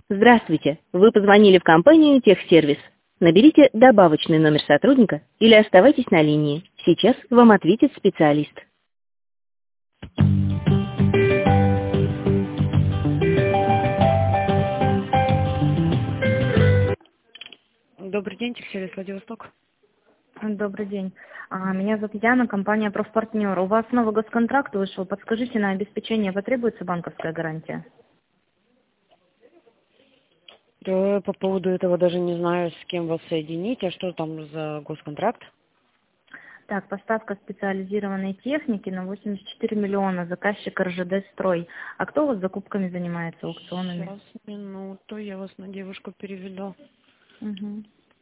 Здравствуйте! Вы позвонили в компанию «Техсервис». Наберите добавочный номер сотрудника или оставайтесь на линии. Сейчас вам ответит специалист. Добрый день, Техсервис Владивосток. Добрый день. Меня зовут Яна, компания «Профпартнер». У вас новый госконтракт вышел. Подскажите, на обеспечение потребуется банковская гарантия? Да, по поводу этого даже не знаю, с кем вас соединить. А что там за госконтракт? Так, поставка специализированной техники на 84 миллиона. Заказчик РЖД «Строй». А кто у вас закупками занимается, аукционами? Сейчас, минуту, я вас на девушку переведу. Угу.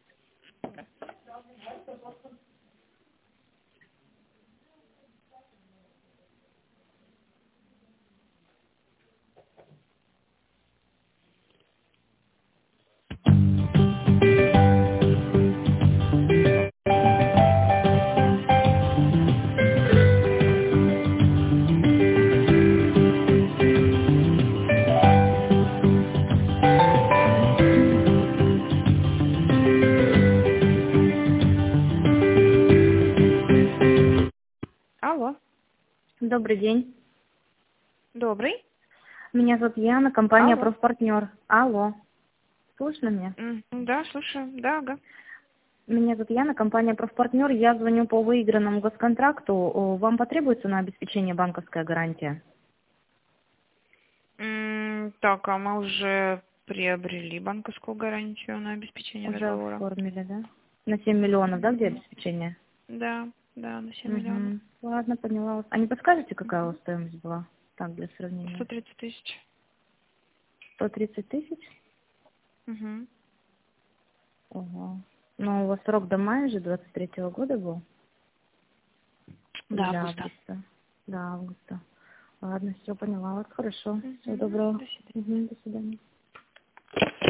Алло, Добрый день. добрый. Меня зовут Яна, компания Алло. «Профпартнер». Алло. Слышно меня? Да, слушаю, да, ага. Меня зовут Яна, компания «Профпартнер». Я звоню по выигранному госконтракту. Вам потребуется на обеспечение банковская гарантия? Так, а мы уже приобрели банковскую гарантию на обеспечение Уже договора. оформили, да? На 7 миллионов, да, где Мгм. обеспечение? Да, да, на 7 миллионов. Угу. Ладно, поняла вас. А не подскажете, какая у вас стоимость была? Так, для сравнения. 130 тысяч. 130 тысяч? Угу. Ого. Ну, у вас срок до мая же 23-го года был? Или До до августа. августа? До августа. Ладно, все, поняла вас. Хорошо. Всего Мгм. доброго. До свидания. Угу, до свидания.